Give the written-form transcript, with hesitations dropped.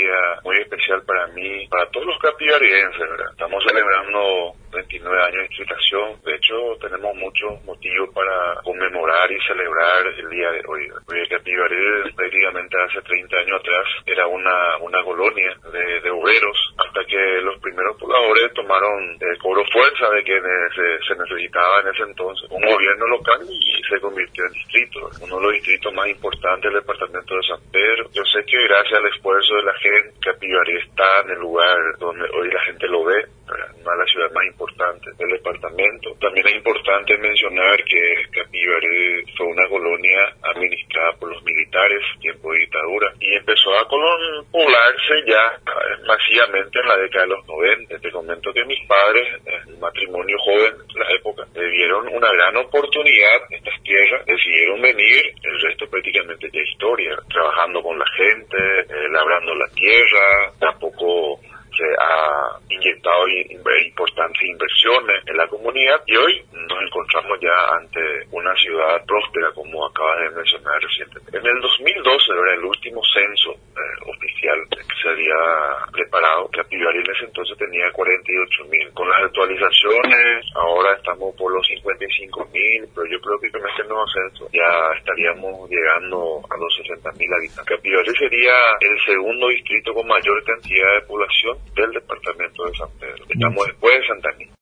día muy especial para mí, para todos los capivarienses, ¿verdad? Estamos celebrando 29 años de institución. De hecho, tenemos muchos motivos para conmemorar y celebrar el día de hoy. Porque Capivarí prácticamente hace 30 años atrás era una colonia de obreros, hasta que los primeros pobladores cobró fuerza de que se necesitaba en ese entonces un gobierno local y se convirtió en distrito, uno de los distritos más importantes del departamento de San Pedro. Yo sé que gracias al esfuerzo de la gente, Capivarí está en el lugar donde hoy la gente lo ve, una de las ciudades más importantes del departamento. También es importante mencionar que Capivarí fue una colonia administrada por los militares, tiempo de dictadura, y empezó a poblarse ya masivamente en la década de los 90. Te comento que mis padres, un matrimonio joven en la época, vieron una gran oportunidad en estas tierras, decidieron venir, el resto prácticamente ya historia, trabajando con la gente, labrando la tierra. Tampoco se ha inyectado importantes inversiones en la comunidad y hoy nos encontramos ya ante una ciudad próspera, como acabas de mencionar recientemente. En el 2012 era el último censo oficial que se había preparado. Capivarí en ese entonces tenía 48.000. Con las actualizaciones ahora estamos por los 55.000, pero yo creo que con este nuevo censo ya estaríamos llegando a los 60.000 habitantes. Capivarí sería el segundo distrito con mayor cantidad de población del departamento de San Pedro. Estamos después de Santa Anita.